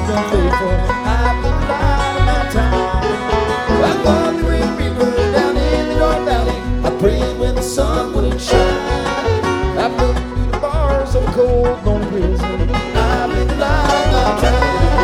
been faithful. I've been lying in my time. I thought the Green Reaper down in the North Valley. I prayed when the sun wouldn't shine. I've looked through the bars of a cold North